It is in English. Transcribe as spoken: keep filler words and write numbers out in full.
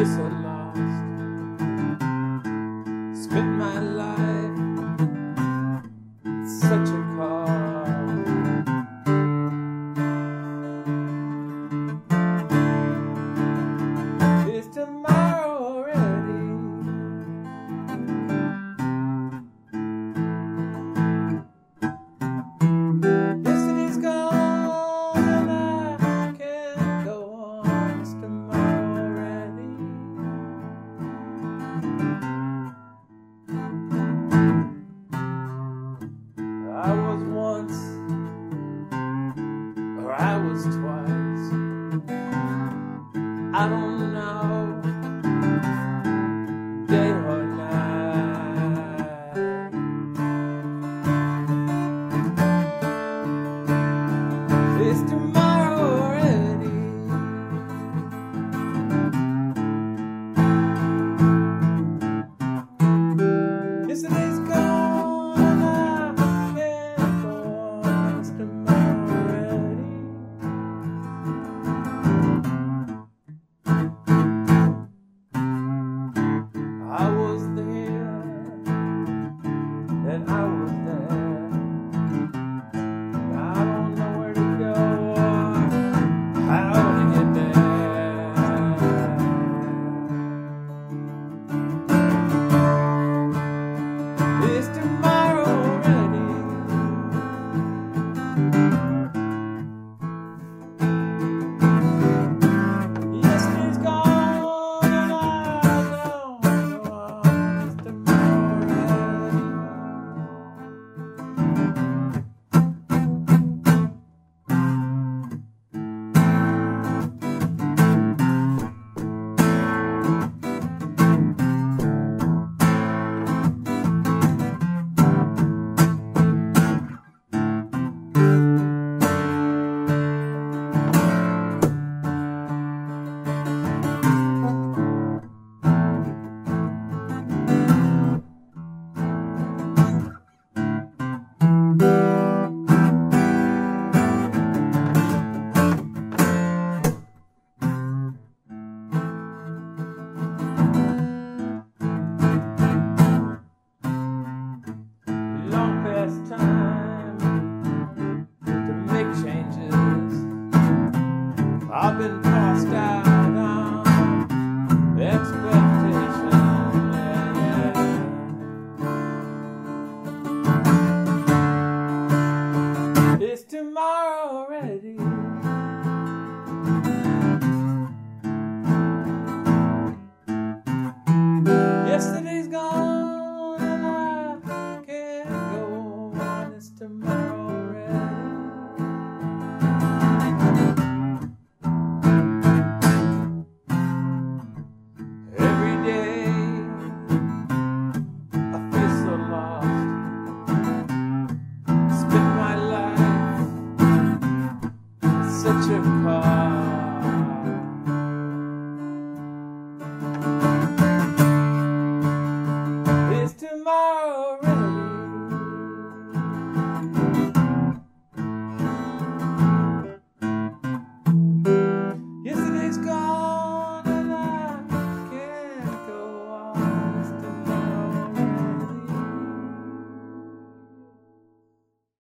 feel so lost. Spent my life such a call. Is tomorrow already? Yesterday's gone and I can't go on. Is tomorrow already? I was once, or I was twice, I don't know, day or night. Is tomorrow already? Yesterday's gone and I can't go on. Is tomorrow already? I was there, and I was there. I don't know where to go or how to get there. Is tomorrow already? Yesterday's gone and I don't go on. Is tomorrow already? Long past time to make changes. I've been tossed out